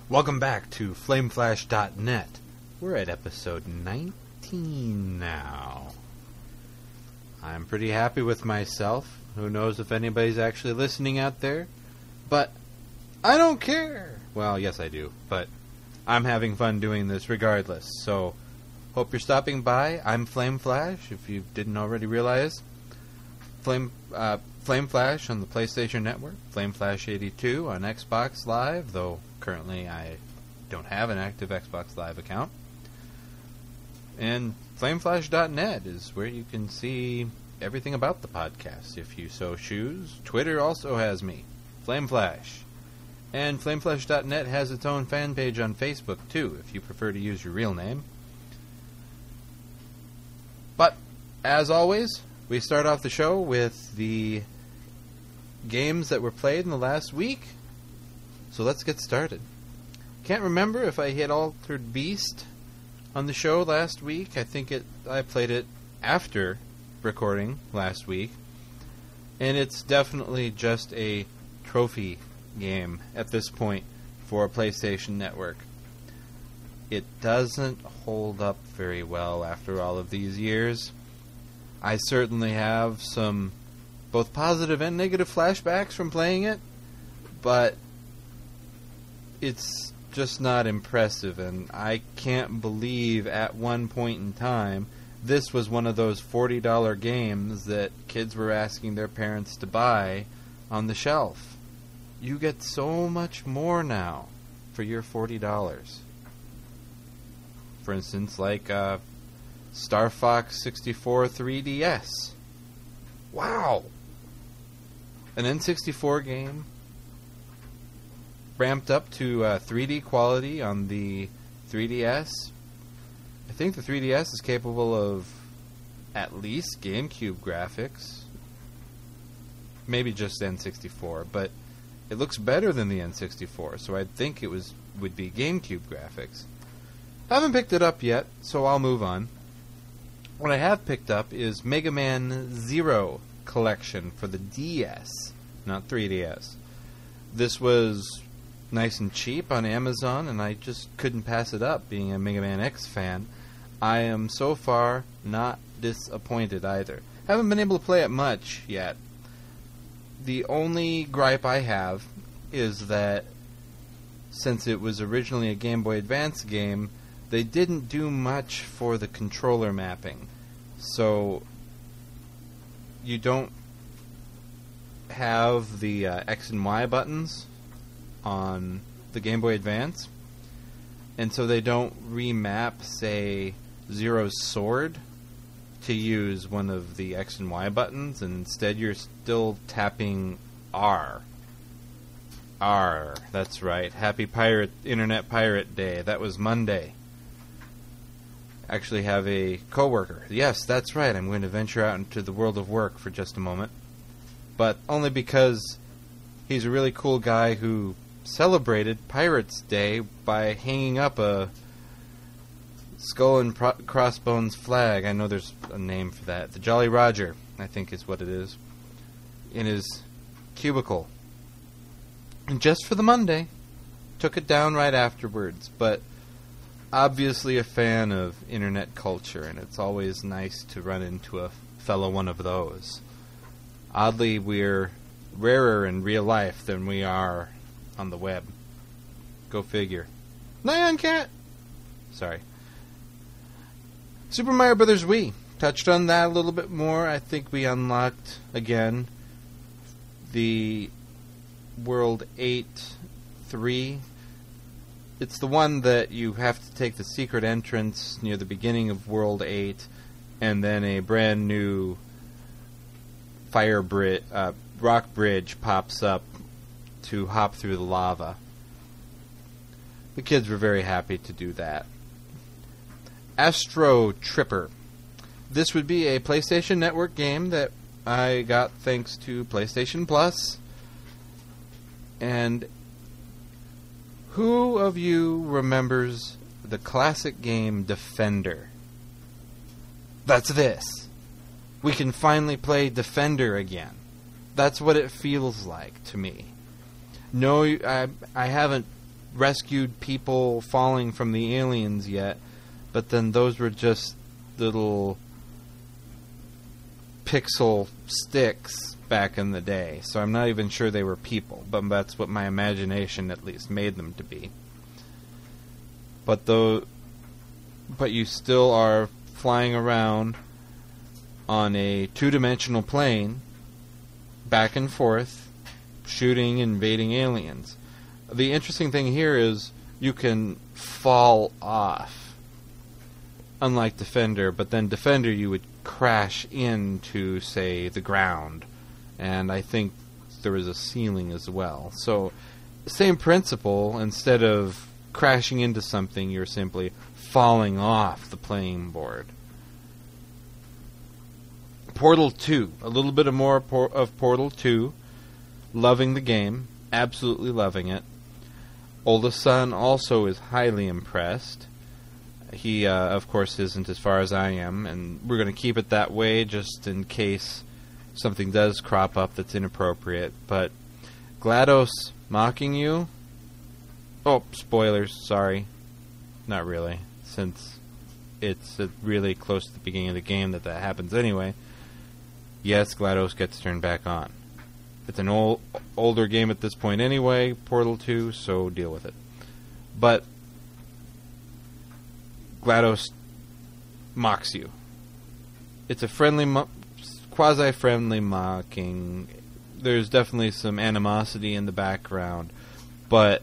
Welcome back to FlameFlash.net. We're at episode 19 now. I'm pretty happy with myself. Who knows if anybody's actually listening out there? But I don't care. Well, yes I do, but I'm having fun doing this regardless. So, hope you're stopping by. I'm Flame Flash, if you didn't already realize. Flame Flash on the PlayStation Network, Flame Flash 82 on Xbox Live, though currently I don't have an active Xbox Live account. And FlameFlash.net is where you can see everything about the podcast, if you so choose. Twitter also has me, Flame Flash. And FlameFlash.net has its own fan page on Facebook, too, if you prefer to use your real name. But, as always, we start off the show with the games that were played in the last week. So let's get started. Can't remember if I hit Altered Beast on the show last week. I think I played it after recording last week. And it's definitely just a trophy game at this point for PlayStation Network. It doesn't hold up very well after all of these years. I certainly have some both positive and negative flashbacks from playing it, but it's just not impressive, and I can't believe at one point in time this was one of those $40 games that kids were asking their parents to buy on the shelf. You get so much more now for your $40. For instance, like Star Fox 64 3DS. Wow! An N64 game ramped up to 3D quality on the 3DS. I think the 3DS is capable of at least GameCube graphics. Maybe just N64, but it looks better than the N64, so I'd think it would be GameCube graphics. I haven't picked it up yet, so I'll move on. What I have picked up is Mega Man Zero Collection for the DS, not 3DS. This was nice and cheap on Amazon, and I just couldn't pass it up, being a Mega Man X fan. I am so far not disappointed either. Haven't been able to play it much yet. The only gripe I have is that since it was originally a Game Boy Advance game, they didn't do much for the controller mapping. So you don't have the X and Y buttons on the Game Boy Advance, and so they don't remap, say, Zero's sword to use one of the X and Y buttons, and instead you're still tapping R. R, that's right. Happy Internet Pirate Day. That was Monday. Actually have a coworker. Yes, that's right. I'm going to venture out into the world of work for just a moment. But only because he's a really cool guy who celebrated Pirates Day by hanging up a skull and crossbones flag. I know there's a name for that. The Jolly Roger, I think is what it is, in his cubicle. And just for the Monday, took it down right afterwards. But obviously a fan of internet culture, and it's always nice to run into a fellow one of those. Oddly, we're rarer in real life than we are on the web. Go figure. Nyan Cat! Sorry. Super Mario Bros. Wii. Touched on that a little bit more. I think we unlocked, again, the World 8-3. It's the one that you have to take the secret entrance near the beginning of World 8, and then a brand new rock bridge pops up to hop through the lava. The kids were very happy to do that. Astro Tripper. This would be a PlayStation Network game that I got thanks to PlayStation Plus. And who of you remembers the classic game Defender? That's this. We can finally play Defender again. That's what it feels like to me. No, I haven't rescued people falling from the aliens yet, but then those were just little pixel sticks back in the day, so I'm not even sure they were people, but that's what my imagination at least made them to be. But you still are flying around on a two-dimensional plane, back and forth, shooting, invading aliens. The interesting thing here is you can fall off, unlike Defender, but then Defender you would crash into, say, the ground, and I think there was a ceiling as well. So, same principle. Instead of crashing into something, you're simply falling off the playing board. Portal 2. A little bit more of Portal 2. Loving the game. Absolutely loving it. Oldest son also is highly impressed. He, of course, isn't as far as I am, and we're going to keep it that way just in case something does crop up that's inappropriate. But GLaDOS mocking you? Oh, spoilers, sorry. Not really, since it's really close to the beginning of the game that happens anyway. Yes, GLaDOS gets turned back on. It's an older game at this point anyway, Portal 2, so deal with it. But GLaDOS mocks you. It's a friendly, quasi-friendly mocking. There's definitely some animosity in the background, but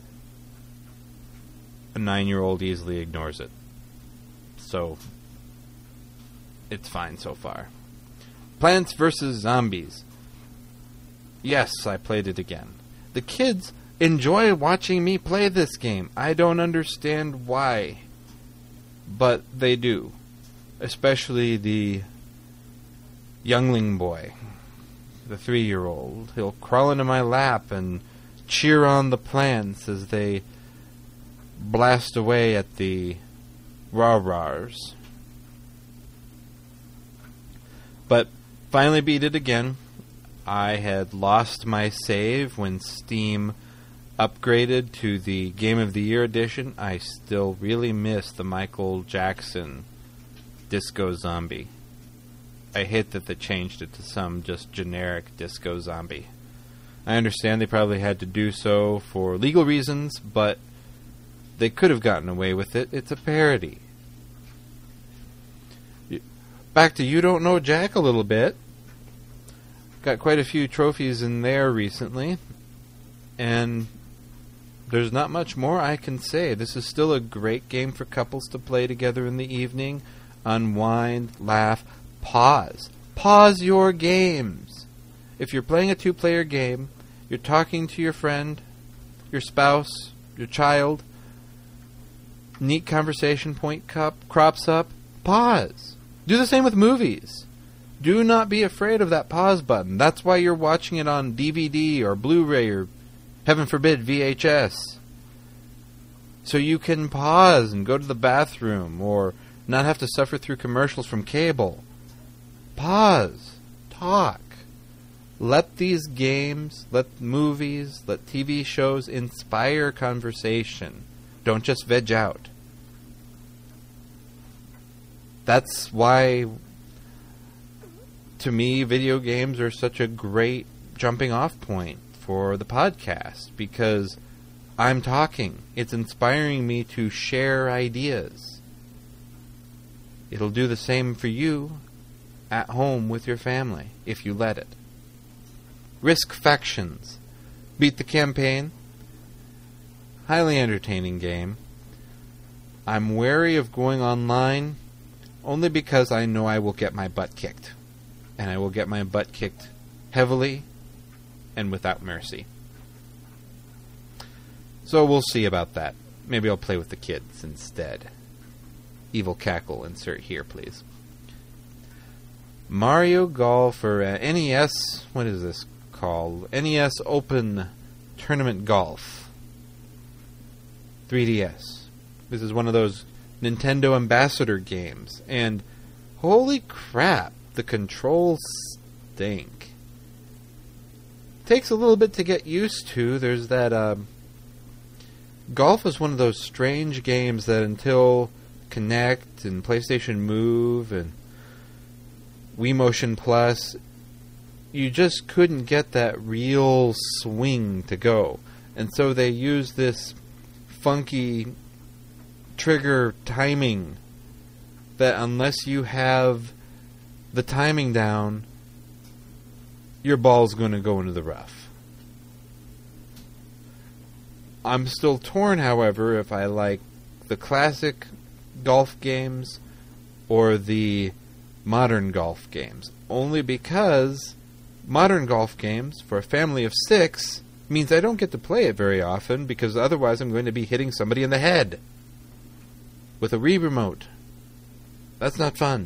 a 9-year-old easily ignores it. So, it's fine so far. Plants vs. Zombies. Yes, I played it again. The kids enjoy watching me play this game. I don't understand why, but they do. Especially the youngling boy, the 3-year-old. He'll crawl into my lap and cheer on the plants as they blast away at the rah-rahs. But finally beat it again. I had lost my save when Steam upgraded to the Game of the Year edition. I still really miss the Michael Jackson Disco Zombie. I hate that they changed it to some just generic Disco Zombie. I understand they probably had to do so for legal reasons, but they could have gotten away with it. It's a parody. Back to You Don't Know Jack a little bit. Got quite a few trophies in there recently, and there's not much more I can say. This is still a great game for couples to play together in the evening. Unwind, laugh, pause. Pause your games. If you're playing a 2-player game, you're talking to your friend, your spouse, your child, neat conversation point crops up, pause. Do the same with movies. Do not be afraid of that pause button. That's why you're watching it on DVD or Blu-ray or, heaven forbid, VHS. So you can pause and go to the bathroom or not have to suffer through commercials from cable. Pause. Talk. Let these games, let movies, let TV shows inspire conversation. Don't just veg out. That's why, to me, video games are such a great jumping-off point for the podcast, because I'm talking. It's inspiring me to share ideas. It'll do the same for you at home with your family, if you let it. Risk Factions. Beat the campaign. Highly entertaining game. I'm wary of going online only because I know I will get my butt kicked. And I will get my butt kicked heavily and without mercy. So we'll see about that. Maybe I'll play with the kids instead. Evil cackle, insert here, please. Mario Golf or NES, what is this called? NES Open Tournament Golf. 3DS. This is one of those Nintendo Ambassador games. And holy crap, the controls stink. Takes a little bit to get used to. There's that golf is one of those strange games that until Kinect and PlayStation Move and Wii Motion Plus, you just couldn't get that real swing to go. And so they use this funky trigger timing that unless you have the timing down, your ball's going to go into the rough. I'm still torn, however, if I like the classic golf games or the modern golf games. Only because modern golf games, for a family of 6, means I don't get to play it very often, because otherwise I'm going to be hitting somebody in the head with a Wii remote. That's not fun.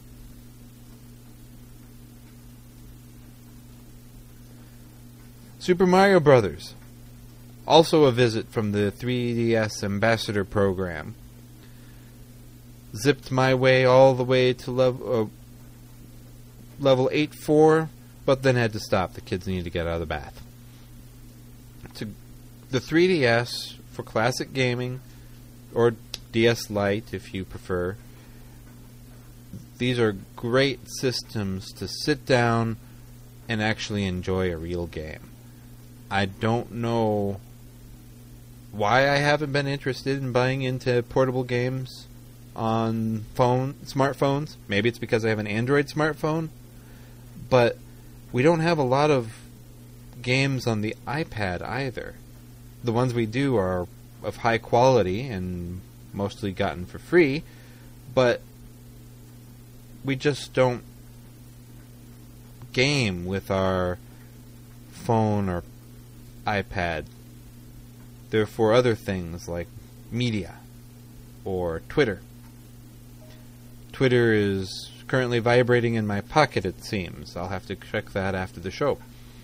Super Mario Brothers. Also a visit from the 3DS Ambassador Program. Zipped my way all the way to level 8-4, but then had to stop. The kids needed to get out of the bath. To the 3DS for classic gaming, or DS Lite if you prefer. These are great systems to sit down and actually enjoy a real game. I don't know why I haven't been interested in buying into portable games on smartphones. Maybe it's because I have an Android smartphone, but we don't have a lot of games on the iPad either. The ones we do are of high quality and mostly gotten for free, but we just don't game with our phone or iPad. They're for other things like media or Twitter. Twitter is currently vibrating in my pocket, it seems. I'll have to check that after the show.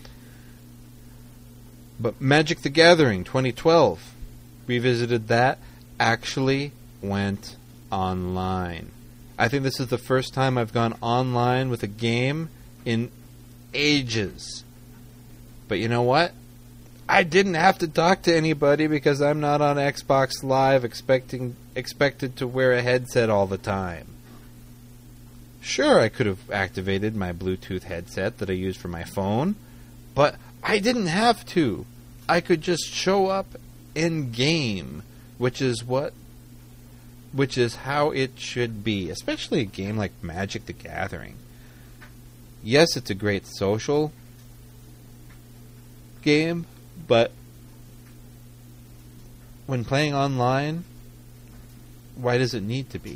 But Magic the Gathering 2012, revisited that, actually went online. I think this is the first time I've gone online with a game in ages. But you know what? I didn't have to talk to anybody because I'm not on Xbox Live expected to wear a headset all the time. Sure, I could have activated my Bluetooth headset that I use for my phone, but I didn't have to. I could just show up in game, which is how it should be, especially a game like Magic the Gathering. Yes, it's a great social game, but when playing online, why does it need to be?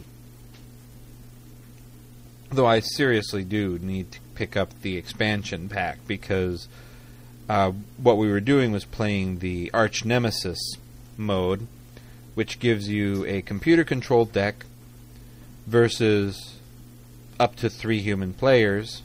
Though I seriously do need to pick up the expansion pack, because what we were doing was playing the Arch Nemesis mode, which gives you a computer-controlled deck versus up to 3 human players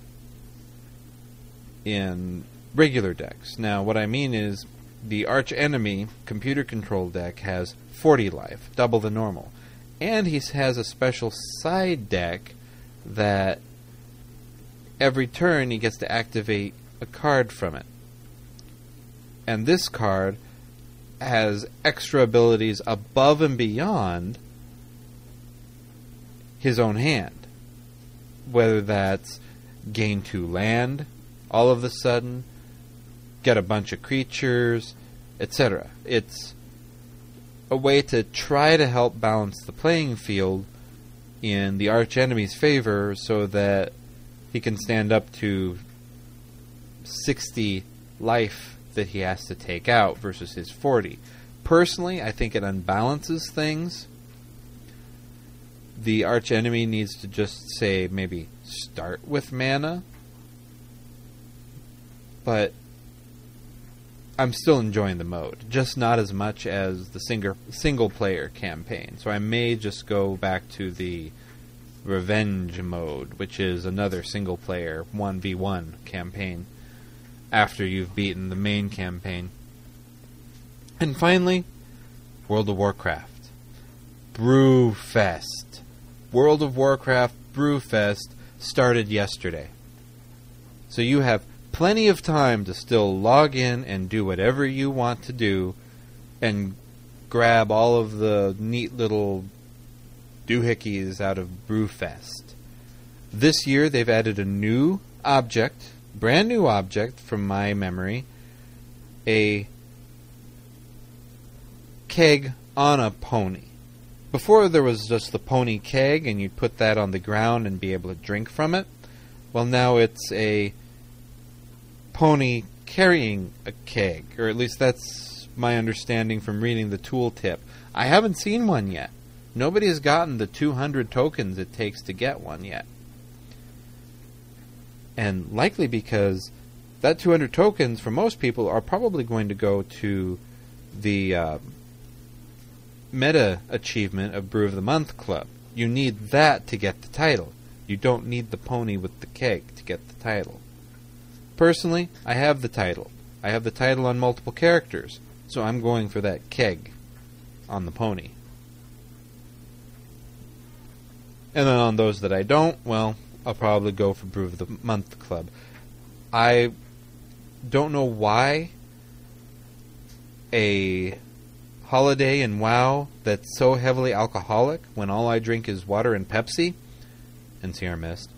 in regular decks. Now, what I mean is the Arch Enemy computer-controlled deck has 40 life, double the normal. And he has a special side deck that every turn he gets to activate a card from it. And this card has extra abilities above and beyond his own hand. Whether that's gain 2 land all of a sudden, get a bunch of creatures, etc. It's a way to try to help balance the playing field in the arch enemy's favor so that he can stand up to 60 life that he has to take out versus his 40. Personally, I think it unbalances things. The arch enemy needs to just say maybe start with mana, but I'm still enjoying the mode, just not as much as the single-player campaign. So I may just go back to the Revenge mode, which is another single-player 1v1 campaign after you've beaten the main campaign. And finally, World of Warcraft. Brewfest. World of Warcraft Brewfest started yesterday. So you have plenty of time to still log in and do whatever you want to do and grab all of the neat little doohickeys out of Brewfest. This year they've added a new object, brand new object from my memory, a keg on a pony. Before there was just the pony keg and you'd put that on the ground and be able to drink from it. Well, now it's a pony carrying a keg, or at least that's my understanding from reading the tooltip. I haven't seen one yet. Nobody has gotten the 200 tokens it takes to get one yet. And likely because that 200 tokens, for most people, are probably going to go to the meta achievement of Brew of the Month Club. You need that to get the title. You don't need the pony with the keg to get the title. Personally, I have the title. I have the title on multiple characters, so I'm going for that keg on the pony. And then on those that I don't, well, I'll probably go for Brew of the Month Club. I don't know why a holiday in WoW that's so heavily alcoholic when all I drink is water and Pepsi and Sierra Mist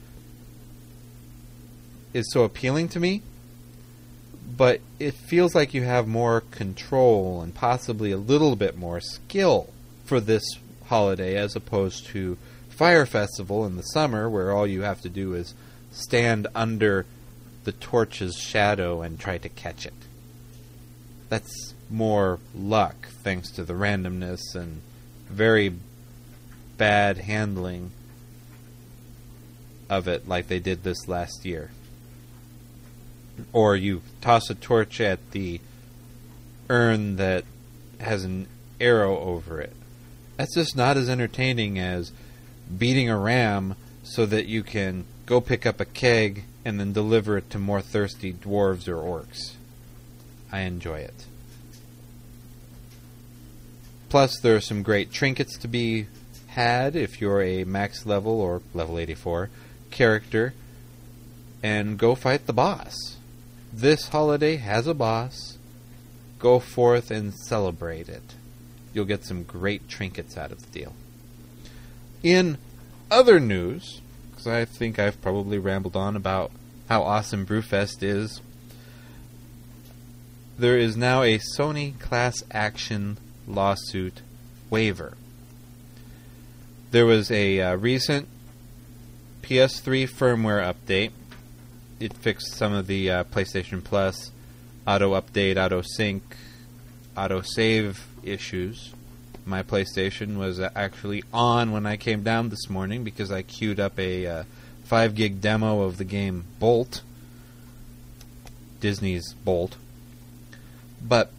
is so appealing to me, but it feels like you have more control and possibly a little bit more skill for this holiday as opposed to Fire Festival in the summer where all you have to do is stand under the torch's shadow and try to catch it. That's more luck thanks to the randomness and very bad handling of it like they did this last year. Or you toss a torch at the urn that has an arrow over it. That's just not as entertaining as beating a ram so that you can go pick up a keg and then deliver it to more thirsty dwarves or orcs. I enjoy it. Plus, there are some great trinkets to be had if you're a max level or level 84 character, and go fight the boss. This holiday has a boss. Go forth and celebrate it. You'll get some great trinkets out of the deal. In other news, because I think I've probably rambled on about how awesome Brewfest is, there is now a Sony class action lawsuit waiver. There was a recent PS3 firmware update. It fixed some of the PlayStation Plus auto update, auto sync, auto save issues. My PlayStation was actually on when I came down this morning because I queued up a 5 gig demo of the game Bolt, Disney's Bolt. But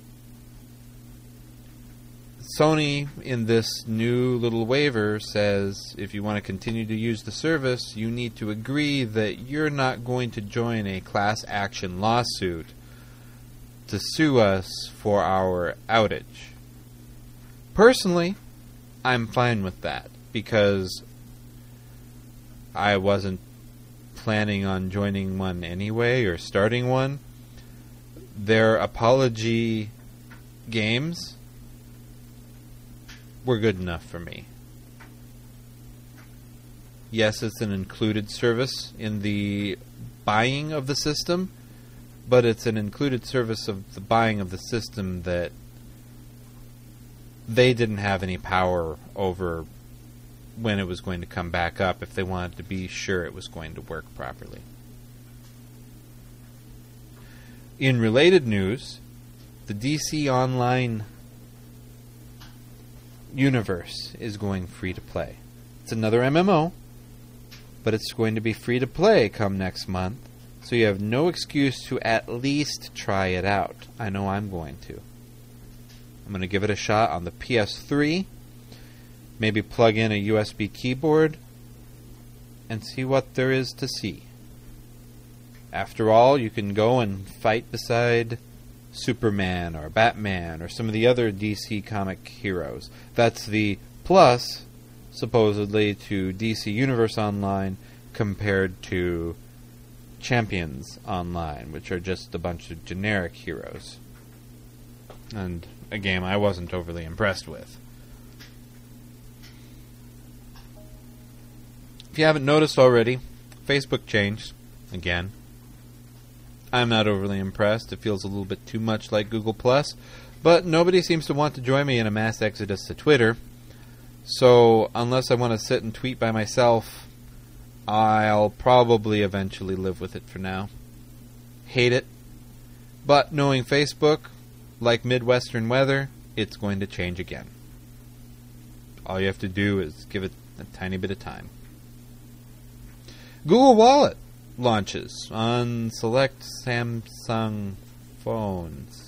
Sony, in this new little waiver, says if you want to continue to use the service, you need to agree that you're not going to join a class action lawsuit to sue us for our outage. Personally, I'm fine with that because I wasn't planning on joining one anyway or starting one. Their apology games were good enough for me. Yes, it's an included service in the buying of the system, but it's an included service of the buying of the system that they didn't have any power over when it was going to come back up if they wanted to be sure it was going to work properly. In related news, the DC Online universe is going free to play. It's another MMO, but it's going to be free to play come next month, so you have no excuse to at least try it out. I know I'm going to. I'm going to give it a shot on the PS3, maybe plug in a USB keyboard, and see what there is to see. After all, you can go and fight beside Superman or Batman or some of the other DC comic heroes. That's the plus, supposedly, to DC Universe Online compared to Champions Online, which are just a bunch of generic heroes. and a game I wasn't overly impressed with. If you haven't noticed already, Facebook changed again. I'm not overly impressed. It feels a little bit too much like Google+, but nobody seems to want to join me in a mass exodus to Twitter. So, unless I want to sit and tweet by myself, I'll probably eventually live with it for now. Hate it. But knowing Facebook, like Midwestern weather, it's going to change again. All you have to do is give it a tiny bit of time. Google Wallet launches on select Samsung phones.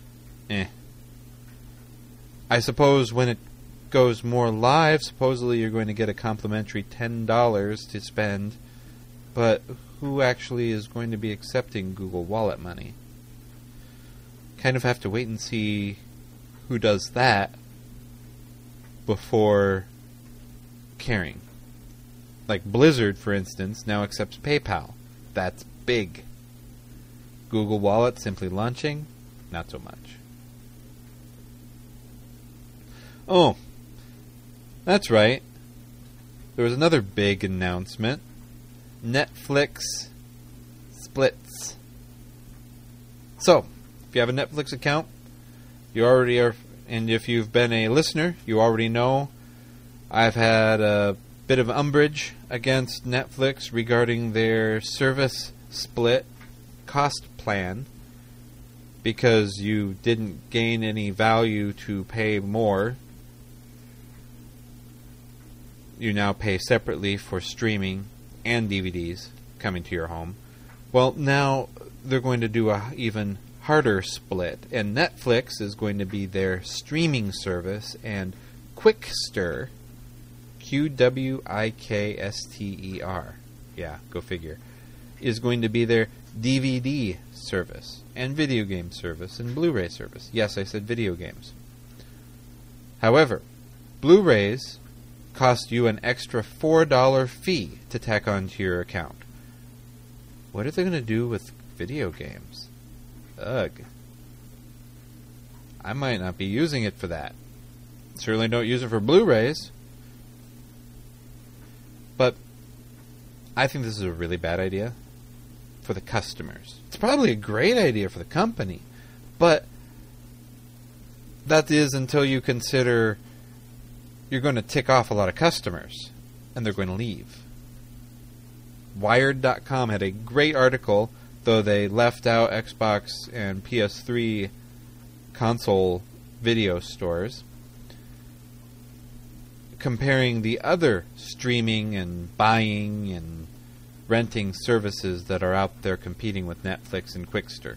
I suppose when it goes more live, supposedly you're going to get a complimentary $10 to spend, but who actually is going to be accepting Google Wallet money? Kind of have to wait and see who does that before caring. Like Blizzard, for instance, now accepts PayPal. That's big. Google Wallet simply launching, not so much. Oh, that's right. There was another big announcement. Netflix splits. So, if you have a Netflix account, you already are, and if you've been a listener, you already know I've had a bit of umbrage against Netflix regarding their service split cost plan because you didn't gain any value to pay more. You now pay separately for streaming and DVDs coming to your home. Well, now they're going to do a even harder split, and Netflix is going to be their streaming service, and Qwikster, Qwikster, yeah, go figure, is going to be their DVD service, and video game service, and Blu-ray service. Yes, I said video games. However, Blu-rays cost you an extra $4 fee to tack onto your account. What are they going to do with video games? Ugh. I might not be using it for that. Certainly don't use it for Blu-rays. But I think this is a really bad idea for the customers. It's probably a great idea for the company, but that is until you consider you're going to tick off a lot of customers, and they're going to leave. Wired.com had a great article, though they left out Xbox and PS3 console video stores, comparing the other streaming and buying and renting services that are out there competing with Netflix and Qwikster.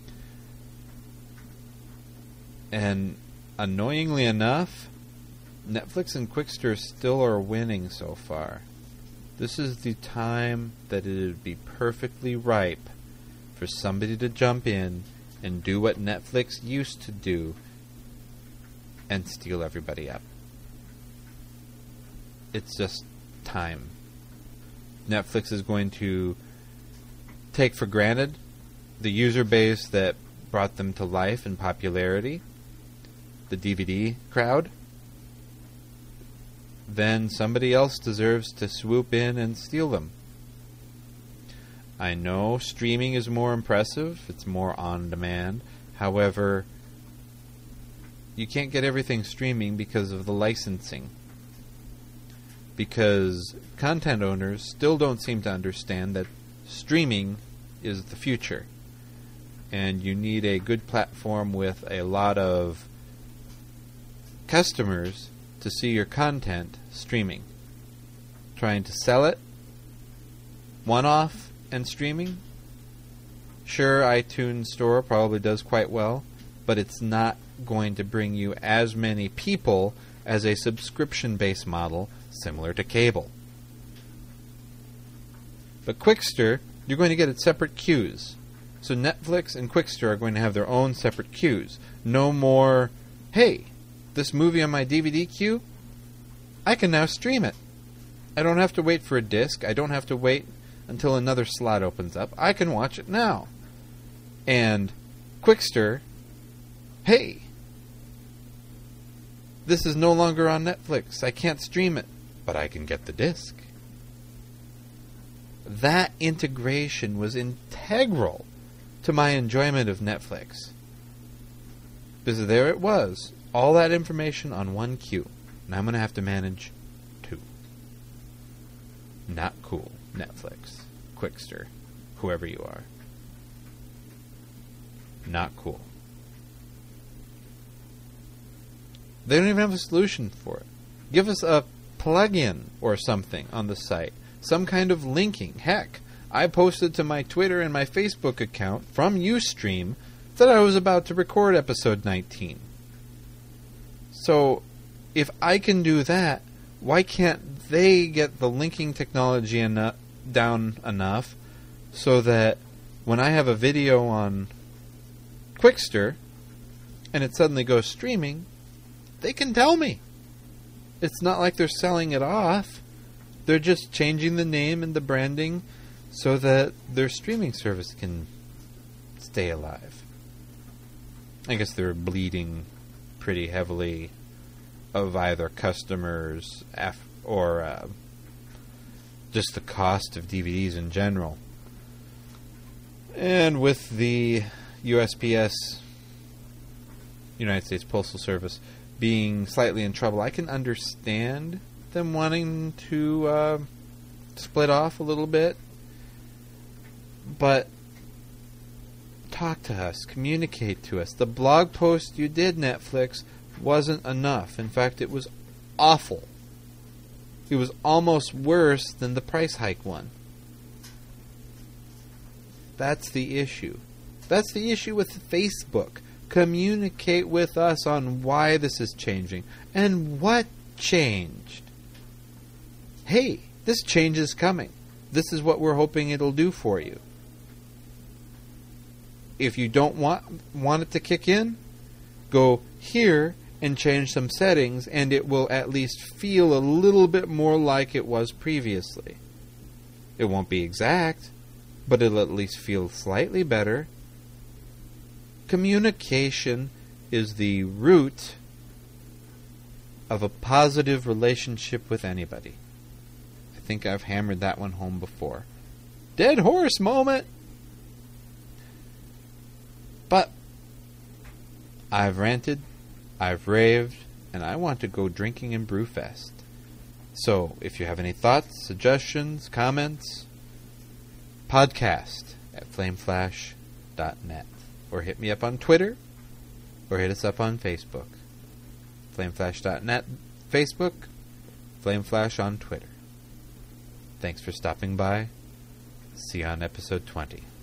And annoyingly enough, Netflix and Qwikster still are winning so far. This is the time that it would be perfectly ripe for somebody to jump in and do what Netflix used to do and steal everybody up. It's just time. Netflix is going to take for granted the user base that brought them to life and popularity, the DVD crowd. Then somebody else deserves to swoop in and steal them. I know streaming is more impressive, it's more on demand. However, you can't get everything streaming because of the licensing. Because content owners still don't seem to understand that streaming is the future. And you need a good platform with a lot of customers to see your content streaming. Trying to sell it one-off and streaming? Sure, iTunes Store probably does quite well, but it's not going to bring you as many people as a subscription-based model similar to cable. But Qwikster, you're going to get it separate queues. So Netflix and Qwikster are going to have their own separate queues. No more, hey, this movie on my DVD queue, I can now stream it. I don't have to wait for a disc. I don't have to wait until another slot opens up. I can watch it now. And Qwikster, hey, This is no longer on Netflix. I can't stream it, but I can get the disc. That integration was integral to my enjoyment of Netflix. Because there it was, all that information on one queue. And I'm going to have to manage 2. Not cool, Netflix, Quickster, whoever you are. Not cool. They don't even have a solution for it. Give us a plugin or something on the site. Some kind of linking. Heck, I posted to my Twitter and my Facebook account from Ustream that I was about to record episode 19. So, if I can do that, why can't they get the linking technology down enough so that when I have a video on Quickster and it suddenly goes streaming, they can tell me. It's not like they're selling it off. They're just changing the name and the branding so that their streaming service can stay alive. I guess they're bleeding pretty heavily of either customers or just the cost of DVDs in general. And with the USPS, United States Postal Service, being slightly in trouble, I can understand them wanting to split off a little bit. But talk to us, communicate to us. The blog post you did, Netflix, wasn't enough. In fact, it was awful. It was almost worse than the price hike one. That's the issue. That's the issue with Facebook. Communicate with us on why this is changing and what changed. Hey, this change is coming. This is what we're hoping it'll do for you. If you don't want it to kick in, go here and change some settings, and it will at least feel a little bit more like it was previously. It won't be exact, but it'll at least feel slightly better. Communication is the root of a positive relationship with anybody. I think I've hammered that one home before. Dead horse moment! But I've ranted, I've raved, and I want to go drinking in Brewfest. So, if you have any thoughts, suggestions, comments, podcast at flameflash.net. Or hit me up on Twitter, or hit us up on Facebook. Flameflash.net, Facebook, Flameflash on Twitter. Thanks for stopping by. See you on episode 20.